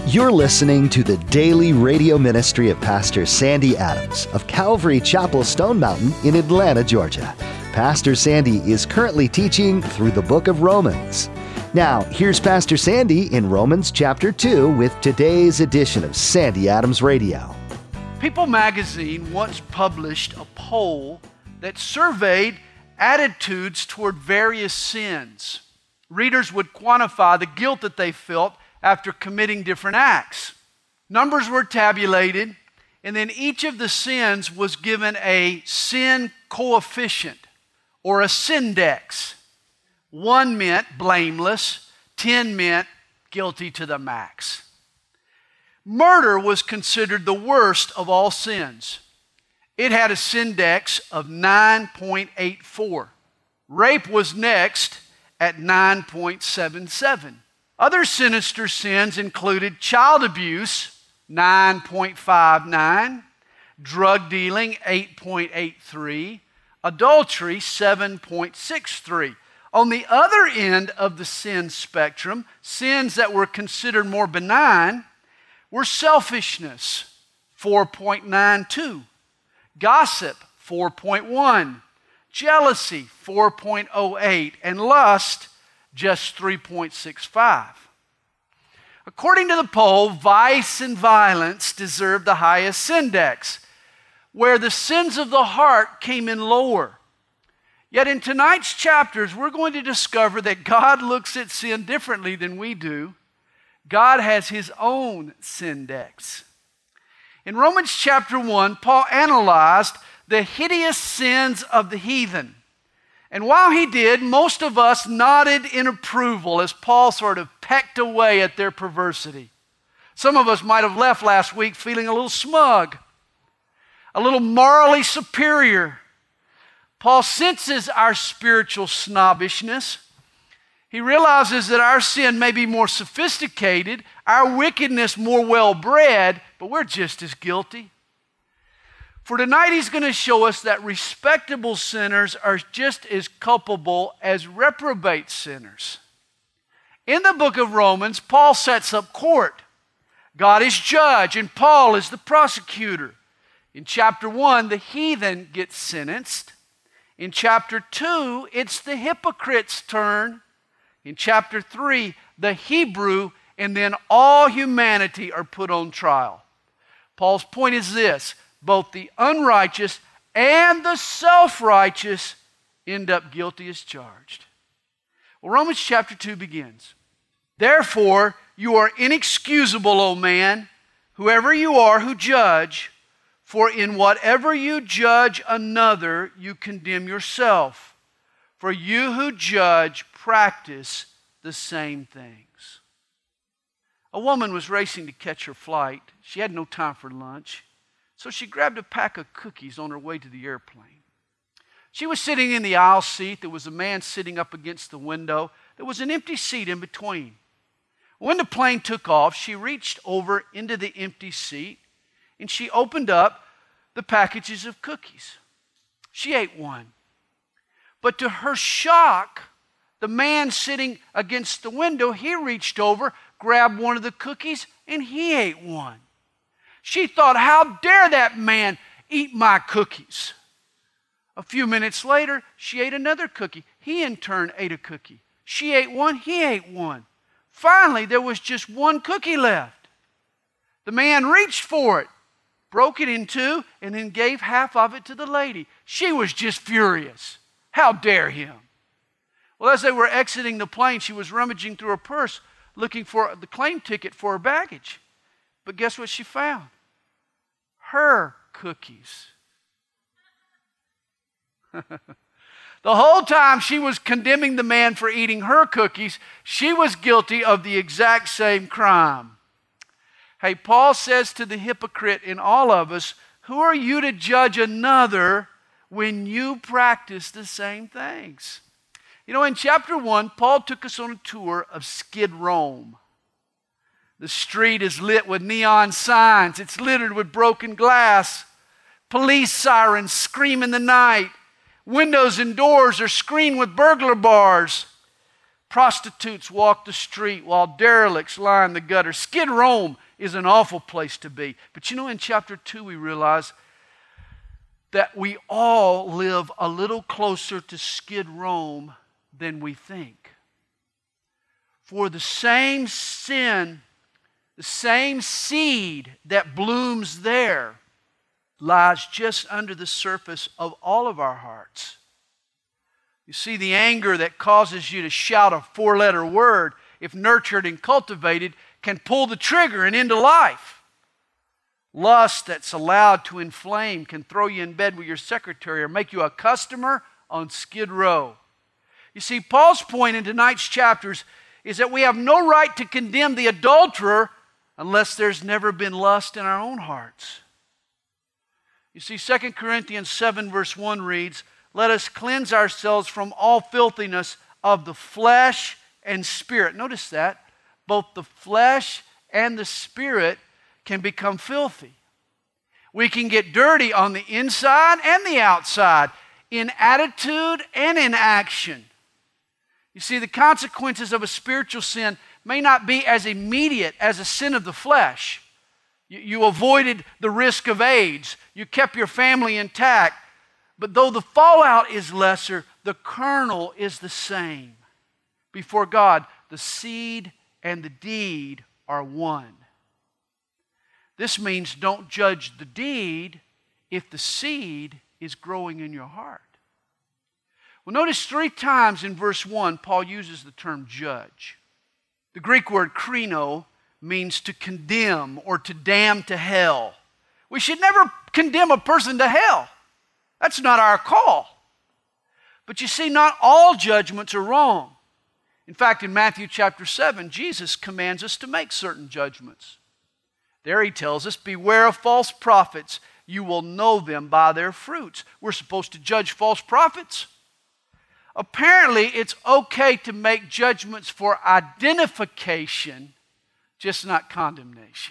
You're listening to the daily radio ministry of Pastor Sandy Adams of Calvary Chapel Stone Mountain in Atlanta, Georgia. Pastor Sandy is currently teaching through the book of Romans. Now, here's Pastor Sandy in Romans chapter 2 with today's edition of Sandy Adams Radio. People magazine once published a poll that surveyed attitudes toward various sins. Readers would quantify the guilt that they felt after committing different acts. Numbers were tabulated, and then each of the sins was given a sin coefficient or a syndex. 1 meant blameless, 10 meant guilty to the max. Murder was considered the worst of all sins. It had a syndex of 9.84. Rape was next at 9.77. Other sinister sins included child abuse, 9.59, drug dealing, 8.83, adultery, 7.63. On the other end of the sin spectrum, sins that were considered more benign were selfishness, 4.92, gossip, 4.1, jealousy, 4.08, and lust, just 3.65. According to the poll, vice and violence deserved the highest index, where the sins of the heart came in lower. Yet in tonight's chapters, we're going to discover that God looks at sin differently than we do. God has His own syndex. In Romans chapter 1, Paul analyzed the hideous sins of the heathen. And while he did, most of us nodded in approval as Paul sort of pecked away at their perversity. Some of us might have left last week feeling a little smug, a little morally superior. Paul senses our spiritual snobbishness. He realizes that our sin may be more sophisticated, our wickedness more well-bred, but we're just as guilty. For tonight, he's going to show us that respectable sinners are just as culpable as reprobate sinners. In the book of Romans, Paul sets up court. God is judge, and Paul is the prosecutor. In chapter 1, the heathen gets sentenced. In chapter 2, it's the hypocrite's turn. In chapter 3, the Hebrew, and then all humanity are put on trial. Paul's point is this: both the unrighteous and the self-righteous end up guilty as charged. Well, Romans chapter 2 begins. Therefore, you are inexcusable, O man, whoever you are who judge, for in whatever you judge another, you condemn yourself. For you who judge practice the same things. A woman was racing to catch her flight. She had no time for lunch. So she grabbed a pack of cookies on her way to the airplane. She was sitting in the aisle seat. There was a man sitting up against the window. There was an empty seat in between. When the plane took off, she reached over into the empty seat and she opened up the packages of cookies. She ate one. But to her shock, the man sitting against the window, he reached over, grabbed one of the cookies, and he ate one. She thought, how dare that man eat my cookies? A few minutes later, she ate another cookie. He in turn ate a cookie. She ate one, he ate one. Finally, there was just one cookie left. The man reached for it, broke it in two, and then gave half of it to the lady. She was just furious. How dare him? Well, as they were exiting the plane, she was rummaging through her purse, looking for the plane ticket for her baggage. But guess what she found? Her cookies. The whole time she was condemning the man for eating her cookies, she was guilty of the exact same crime. Hey, Paul says to the hypocrite in all of us, who are you to judge another when you practice the same things? You know, in chapter 1, Paul took us on a tour of Skid Rome. The street is lit with neon signs. It's littered with broken glass. Police sirens scream in the night. Windows and doors are screened with burglar bars. Prostitutes walk the street while derelicts line the gutter. Skid Row is an awful place to be. But in chapter 2 we realize that we all live a little closer to Skid Row than we think. For the same sin, the same seed that blooms there lies just under the surface of all of our hearts. You see, the anger that causes you to shout a 4-letter word, if nurtured and cultivated, can pull the trigger and end a life. Lust that's allowed to inflame can throw you in bed with your secretary or make you a customer on Skid Row. You see, Paul's point in tonight's chapters is that we have no right to condemn the adulterer unless there's never been lust in our own hearts. You see, 2 Corinthians 7 verse 1 reads, "Let us cleanse ourselves from all filthiness of the flesh and spirit." Notice that. Both the flesh and the spirit can become filthy. We can get dirty on the inside and the outside, in attitude and in action. You see, the consequences of a spiritual sin may not be as immediate as a sin of the flesh. You avoided the risk of AIDS. You kept your family intact. But though the fallout is lesser, the kernel is the same. Before God, the seed and the deed are one. This means don't judge the deed if the seed is growing in your heart. Well, notice 3 times in verse 1, Paul uses the term judge. The Greek word krino means to condemn or to damn to hell. We should never condemn a person to hell. That's not our call. But you see, not all judgments are wrong. In fact, in Matthew chapter 7, Jesus commands us to make certain judgments. There he tells us, "Beware of false prophets. You will know them by their fruits." We're supposed to judge false prophets. Apparently, it's okay to make judgments for identification, just not condemnation.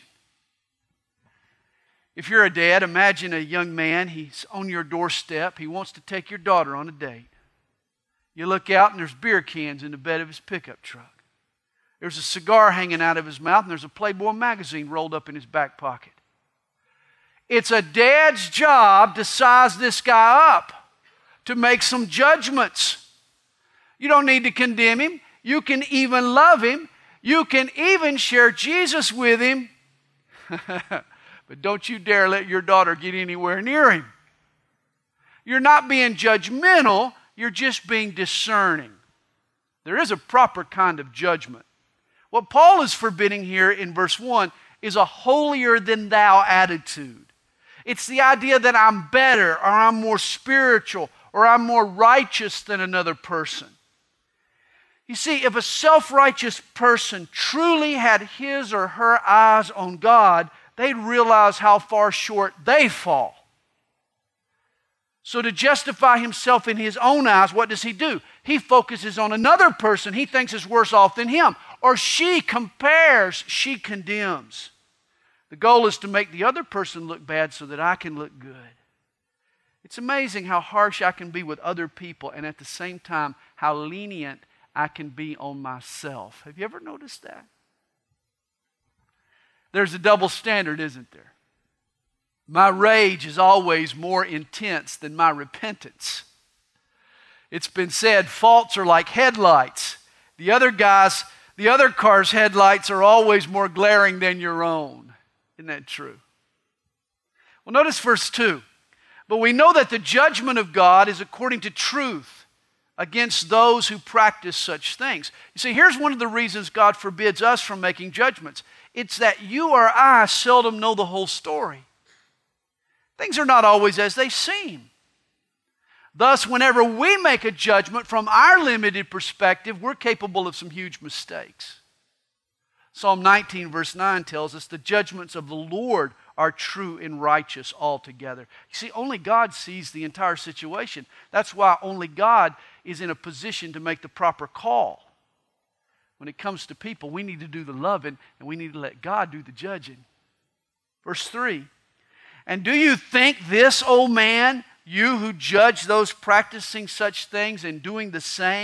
If you're a dad, imagine a young man, he's on your doorstep, he wants to take your daughter on a date. You look out and there's beer cans in the bed of his pickup truck. There's a cigar hanging out of his mouth and there's a Playboy magazine rolled up in his back pocket. It's a dad's job to size this guy up, to make some judgments. You don't need to condemn him. You can even love him. You can even share Jesus with him. But don't you dare let your daughter get anywhere near him. You're not being judgmental, you're just being discerning. There is a proper kind of judgment. What Paul is forbidding here in verse 1 is a holier than thou attitude. It's the idea that I'm better, or I'm more spiritual, or I'm more righteous than another person. You see, if a self-righteous person truly had his or her eyes on God, they'd realize how far short they fall. So to justify himself in his own eyes, what does he do? He focuses on another person he thinks is worse off than him. Or she compares, she condemns. The goal is to make the other person look bad so that I can look good. It's amazing how harsh I can be with other people and at the same time how lenient I can be on myself. Have you ever noticed that? There's a double standard, isn't there? My rage is always more intense than my repentance. It's been said, faults are like headlights. The other car's headlights are always more glaring than your own. Isn't that true? Well, notice verse 2. But we know that the judgment of God is according to truth against those who practice such things. You see, here's one of the reasons God forbids us from making judgments. It's that you or I seldom know the whole story. Things are not always as they seem. Thus, whenever we make a judgment from our limited perspective, we're capable of some huge mistakes. Psalm 19 verse 9 tells us the judgments of the Lord are true and righteous altogether. You see, only God sees the entire situation. That's why only God is in a position to make the proper call. When it comes to people, we need to do the loving and we need to let God do the judging. Verse 3, and do you think this, O man, you who judge those practicing such things and doing the same,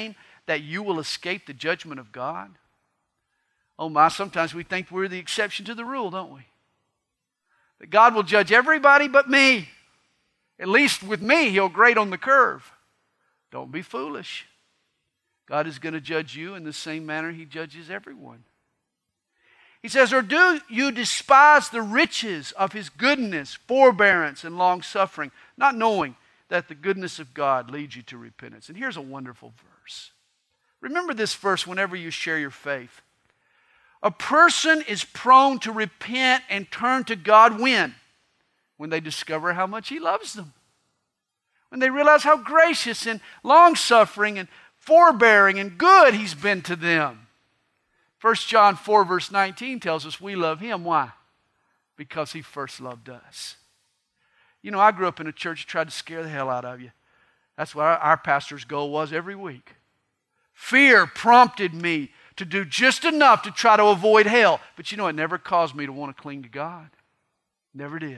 that you will escape the judgment of God? Oh my, sometimes we think we're the exception to the rule, don't we? That God will judge everybody but me. At least with me, He'll grade on the curve. Don't be foolish. God is going to judge you in the same manner He judges everyone. He says, or do you despise the riches of His goodness, forbearance, and long-suffering, not knowing that the goodness of God leads you to repentance? And here's a wonderful verse. Remember this verse whenever you share your faith. A person is prone to repent and turn to God when? When they discover how much He loves them. When they realize how gracious and long-suffering and forbearing and good He's been to them. 1 John 4 verse 19 tells us we love Him. Why? Because He first loved us. You know, I grew up in a church that tried to scare the hell out of you. That's what our pastor's goal was every week. Fear prompted me to do just enough to try to avoid hell. But you know, it never caused me to want to cling to God. Never did.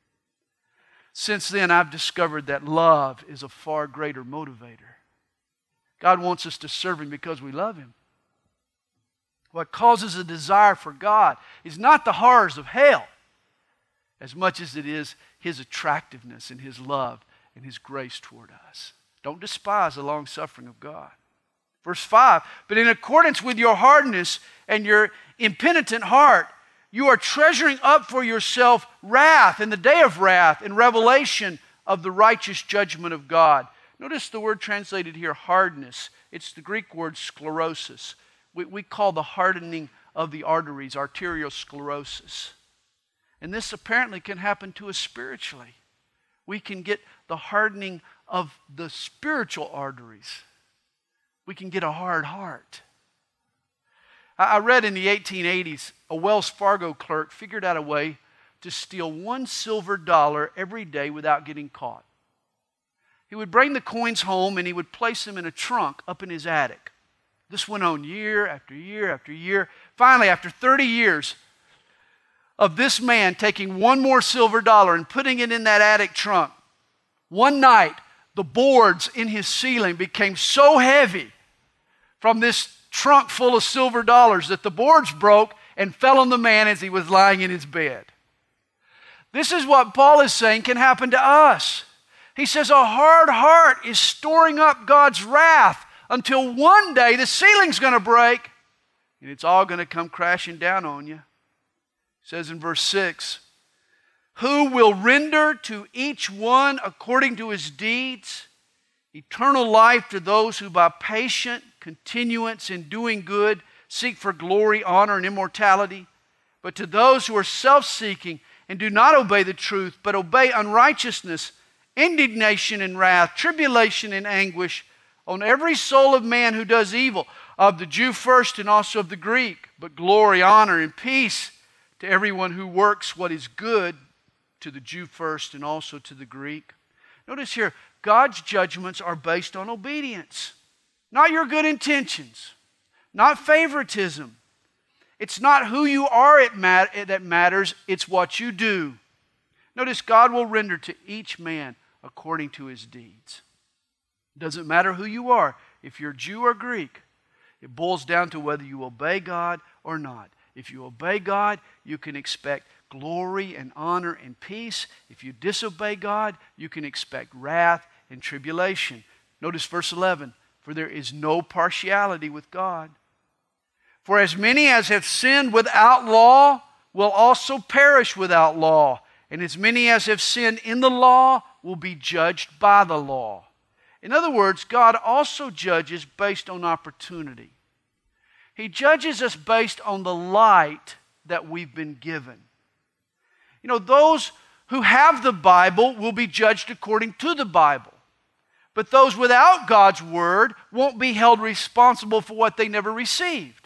Since then, I've discovered that love is a far greater motivator. God wants us to serve Him because we love Him. What causes a desire for God is not the horrors of hell as much as it is His attractiveness and His love and His grace toward us. Don't despise the long-suffering of God. Verse 5, but in accordance with your hardness and your impenitent heart, you are treasuring up for yourself wrath in the day of wrath and revelation of the righteous judgment of God. Notice the word translated here, hardness. It's the Greek word sclerosis. We call the hardening of the arteries arteriosclerosis. And this apparently can happen to us spiritually. We can get the hardening of the spiritual arteries. We can get a hard heart. I read in the 1880s, a Wells Fargo clerk figured out a way to steal $1 silver every day without getting caught. He would bring the coins home and he would place them in a trunk up in his attic. This went on year after year after year. Finally, after 30 years of this man taking one more silver dollar and putting it in that attic trunk, one night the boards in his ceiling became so heavy from this trunk full of silver dollars that the boards broke and fell on the man as he was lying in his bed. This is what Paul is saying can happen to us. He says a hard heart is storing up God's wrath until one day the ceiling's going to break and it's all going to come crashing down on you. It says in verse 6, who will render to each one according to his deeds eternal life to those who by patient continuance in doing good seek for glory, honor, and immortality. But to those who are self-seeking and do not obey the truth, but obey unrighteousness, indignation and wrath, tribulation and anguish on every soul of man who does evil, of the Jew first and also of the Greek, but glory, honor, and peace to everyone who works what is good, to the Jew first and also to the Greek. Notice here, God's judgments are based on obedience, not your good intentions, not favoritism. It's not who you are that matters, it's what you do. Notice God will render to each man according to his deeds. It doesn't matter who you are. If you're Jew or Greek, it boils down to whether you obey God or not. If you obey God, you can expect glory and honor and peace. If you disobey God, you can expect wrath and tribulation. Notice verse 11, for there is no partiality with God. For as many as have sinned without law will also perish without law, and as many as have sinned in the law will be judged by the law. In other words, God also judges based on opportunity. He judges us based on the light that we've been given. You know, those who have the Bible will be judged according to the Bible. But those without God's Word won't be held responsible for what they never received.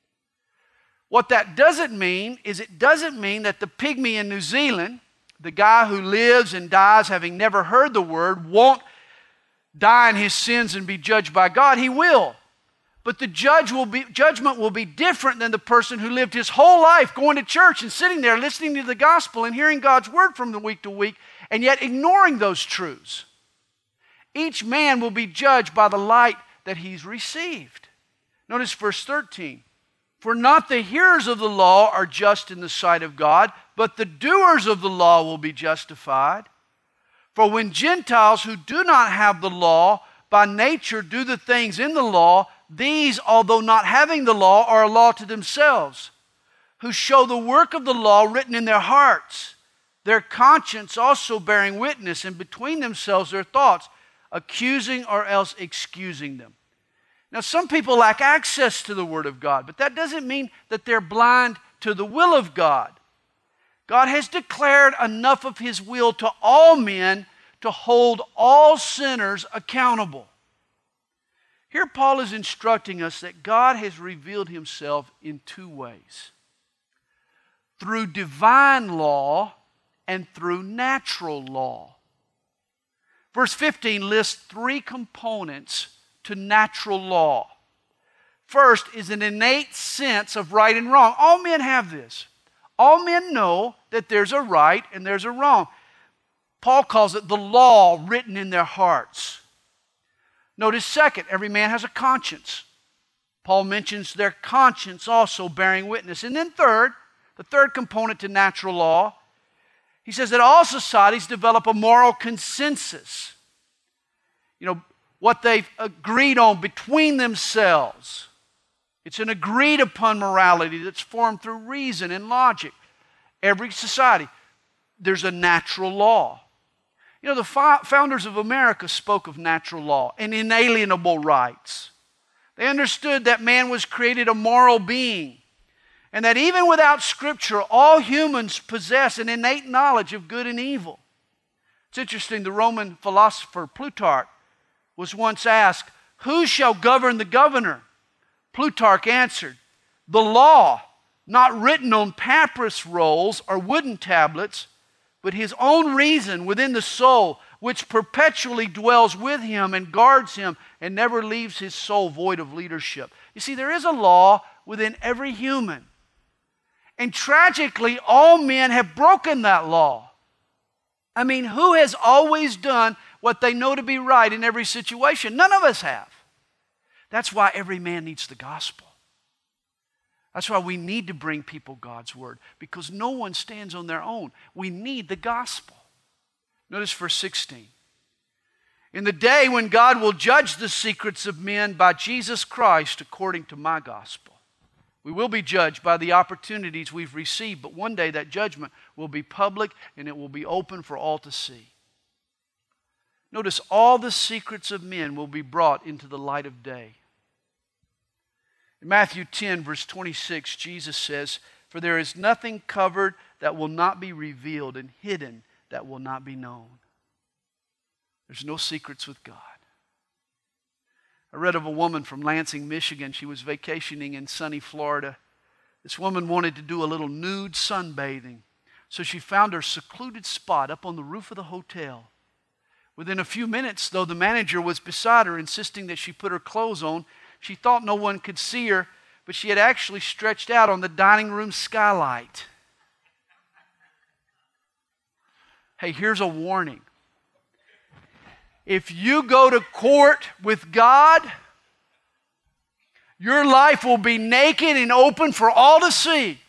What that doesn't mean is it doesn't mean that the pygmy in New Zealand, the guy who lives and dies having never heard the Word, won't die in his sins and be judged by God. He will. But the judgment will be different than the person who lived his whole life going to church and sitting there listening to the gospel and hearing God's word from the week to week and yet ignoring those truths. Each man will be judged by the light that he's received. Notice verse 13. For not the hearers of the law are just in the sight of God, but the doers of the law will be justified. For when Gentiles who do not have the law by nature do the things in the law, these, although not having the law, are a law to themselves, who show the work of the law written in their hearts, their conscience also bearing witness, and between themselves their thoughts, accusing or else excusing them. Now, some people lack access to the Word of God, but that doesn't mean that they're blind to the will of God. God has declared enough of His will to all men to hold all sinners accountable. Here Paul is instructing us that God has revealed Himself in two ways: through divine law and through natural law. Verse 15 lists three components to natural law. First is an innate sense of right and wrong. All men have this. All men know that there's a right and there's a wrong. Paul calls it the law written in their hearts. Notice second, every man has a conscience. Paul mentions their conscience also bearing witness. And then third, the third component to natural law, he says that all societies develop a moral consensus. What they've agreed on between themselves. It's an agreed upon morality that's formed through reason and logic. Every society, there's a natural law. The founders of America spoke of natural law and inalienable rights. They understood that man was created a moral being, and that even without Scripture, all humans possess an innate knowledge of good and evil. It's interesting, the Roman philosopher Plutarch was once asked, "Who shall govern the governor?" Plutarch answered, "The law, not written on papyrus rolls or wooden tablets, but his own reason within the soul, which perpetually dwells with him and guards him and never leaves his soul void of leadership." You see, there is a law within every human. And tragically, all men have broken that law. I mean, who has always done what they know to be right in every situation? None of us have. That's why every man needs the gospel. That's why we need to bring people God's word, because no one stands on their own. We need the gospel. Notice verse 16. In the day when God will judge the secrets of men by Jesus Christ according to my gospel. We will be judged by the opportunities we've received, but one day that judgment will be public and it will be open for all to see. Notice all the secrets of men will be brought into the light of day. In Matthew 10, verse 26, Jesus says, "For there is nothing covered that will not be revealed, and hidden that will not be known." There's no secrets with God. I read of a woman from Lansing, Michigan. She was vacationing in sunny Florida. This woman wanted to do a little nude sunbathing, so she found her secluded spot up on the roof of the hotel. Within a few minutes, though the manager was beside her, insisting that she put her clothes on, she thought no one could see her, but she had actually stretched out on the dining room skylight. Hey, here's a warning. If you go to court with God, your life will be naked and open for all to see.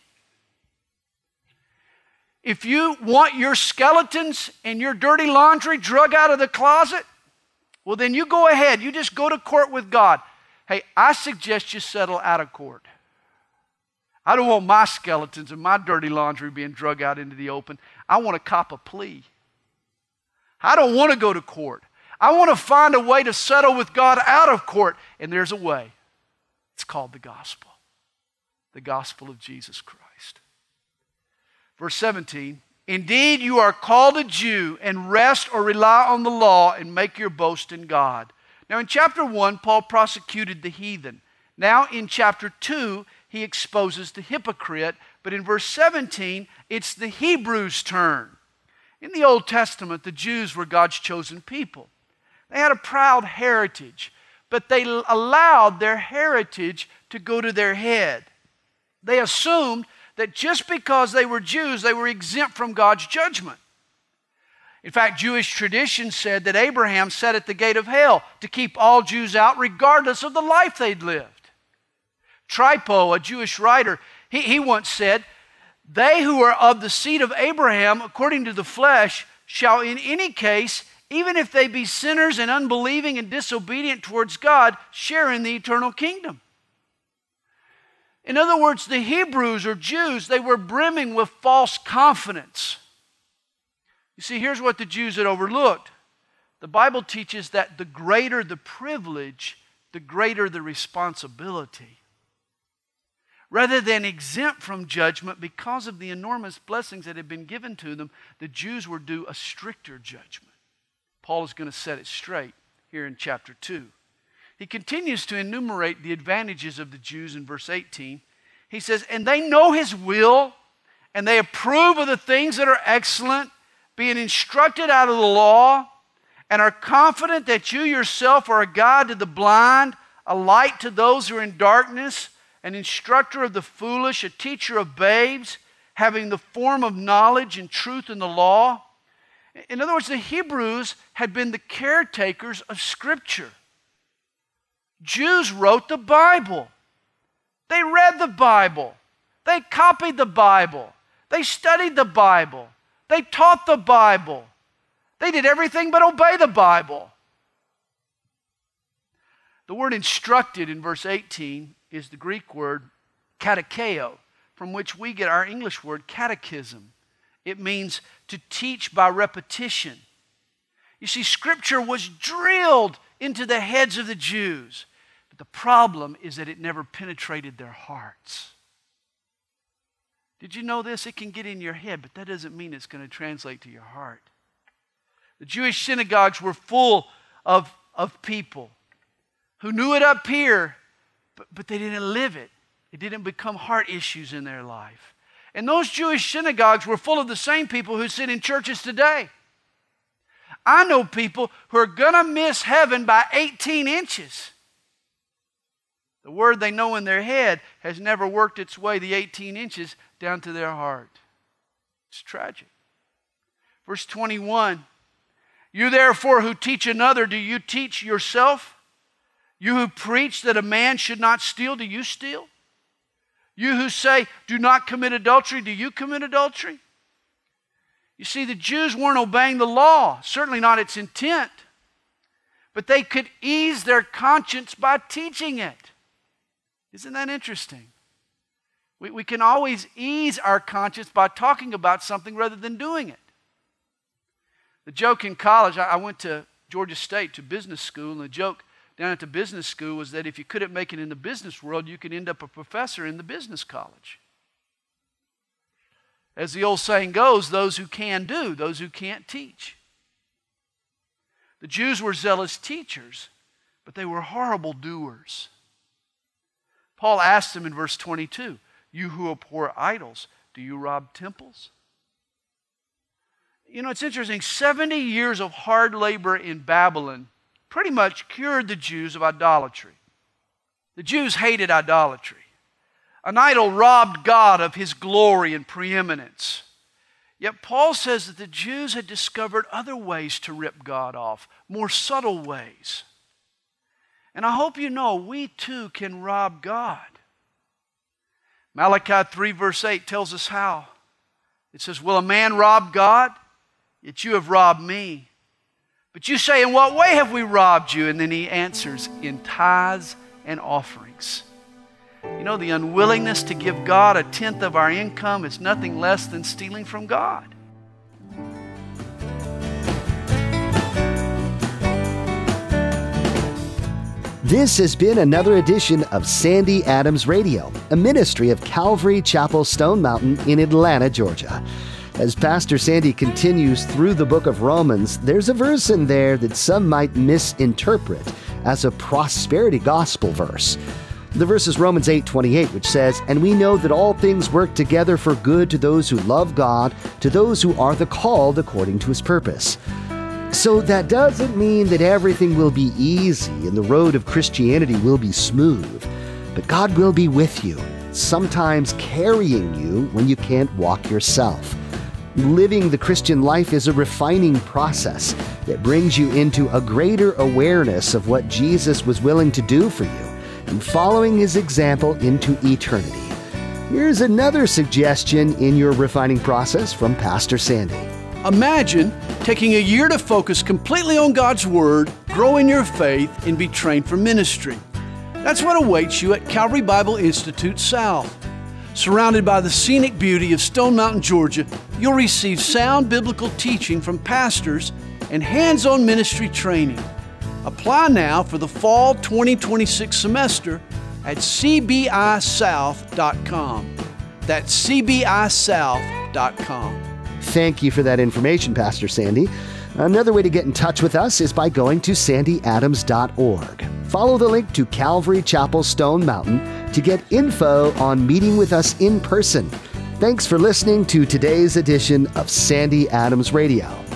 If you want your skeletons and your dirty laundry drug out of the closet, well, then you go ahead. You just go to court with God. Hey, I suggest you settle out of court. I don't want my skeletons and my dirty laundry being drug out into the open. I want to cop a plea. I don't want to go to court. I want to find a way to settle with God out of court. And there's a way. It's called the gospel. The gospel of Jesus Christ. Verse 17, "Indeed, you are called a Jew, and rest or rely on the law, and make your boast in God." Now in chapter 1, Paul prosecuted the heathen. Now in chapter 2, he exposes the hypocrite. But in verse 17, it's the Hebrews' turn. In the Old Testament, the Jews were God's chosen people. They had a proud heritage, but they allowed their heritage to go to their head. They assumed that just because they were Jews, they were exempt from God's judgment. In fact, Jewish tradition said that Abraham sat at the gate of hell to keep all Jews out regardless of the life they'd lived. Trypo, a Jewish writer, he once said, "They who are of the seed of Abraham according to the flesh shall in any case, even if they be sinners and unbelieving and disobedient towards God, share in the eternal kingdom." In other words, the Hebrews or Jews, they were brimming with false confidence. You see, here's what the Jews had overlooked. The Bible teaches that the greater the privilege, the greater the responsibility. Rather than exempt from judgment because of the enormous blessings that had been given to them, the Jews were due a stricter judgment. Paul is going to set it straight here in chapter 2. He continues to enumerate the advantages of the Jews in verse 18. He says, "And they know His will, and they approve of the things that are excellent, being instructed out of the law, and are confident that you yourself are a guide to the blind, a light to those who are in darkness, an instructor of the foolish, a teacher of babes, having the form of knowledge and truth in the law." In other words, the Hebrews had been the caretakers of Scripture. Jews wrote the Bible. They read the Bible. They copied the Bible. They studied the Bible. They taught the Bible. They did everything but obey the Bible. The word instructed in verse 18 is the Greek word katecheo, from which we get our English word catechism. It means to teach by repetition. You see, Scripture was drilled into the heads of the Jews. But the problem is that it never penetrated their hearts. Did you know this? It can get in your head, but that doesn't mean it's going to translate to your heart. The Jewish synagogues were full of people who knew it up here, but they didn't live it. It didn't become heart issues in their life. And those Jewish synagogues were full of the same people who sit in churches today. I know people who are going to miss heaven by 18 inches. The word they know in their head has never worked its way the 18 inches down to their heart. It's tragic. Verse 21, "You therefore who teach another, do you teach yourself? You who preach that a man should not steal, do you steal? You who say, do not commit adultery, do you commit adultery?" You see, the Jews weren't obeying the law, certainly not its intent. But they could ease their conscience by teaching it. Isn't that interesting? We can always ease our conscience by talking about something rather than doing it. The joke in college, I went to Georgia State to business school, and the joke down at the business school was that if you couldn't make it in the business world, you could end up a professor in the business college. As the old saying goes, those who can do, those who can't teach. The Jews were zealous teachers, but they were horrible doers. Paul asked them in verse 22, "You who abhor idols, do you rob temples?" You know, it's interesting. 70 years of hard labor in Babylon pretty much cured the Jews of idolatry. The Jews hated idolatry. An idol robbed God of His glory and preeminence. Yet Paul says that the Jews had discovered other ways to rip God off, more subtle ways. And I hope you know we too can rob God. Malachi 3 verse 8 tells us how. It says, "Will a man rob God? Yet you have robbed me. But you say, in what way have we robbed you?" And then he answers, "In tithes and offerings." You know, the unwillingness to give God a tenth of our income is nothing less than stealing from God. This has been another edition of Sandy Adams Radio, a ministry of Calvary Chapel Stone Mountain in Atlanta, Georgia. As Pastor Sandy continues through the book of Romans, there's a verse in there that some might misinterpret as a prosperity gospel verse. The verse is Romans 8:28, which says, "And we know that all things work together for good to those who love God, to those who are the called according to His purpose." So that doesn't mean that everything will be easy and the road of Christianity will be smooth. But God will be with you, sometimes carrying you when you can't walk yourself. Living the Christian life is a refining process that brings you into a greater awareness of what Jesus was willing to do for you and following his example into eternity. Here's another suggestion in your refining process from Pastor Sandy. Imagine taking a year to focus completely on God's Word, grow in your faith, and be trained for ministry. That's what awaits you at Calvary Bible Institute South. Surrounded by the scenic beauty of Stone Mountain, Georgia, you'll receive sound biblical teaching from pastors and hands-on ministry training. Apply now for the fall 2026 semester at cbisouth.com. That's cbisouth.com. Thank you for that information, Pastor Sandy. Another way to get in touch with us is by going to sandyadams.org. Follow the link to Calvary Chapel Stone Mountain to get info on meeting with us in person. Thanks for listening to today's edition of Sandy Adams Radio.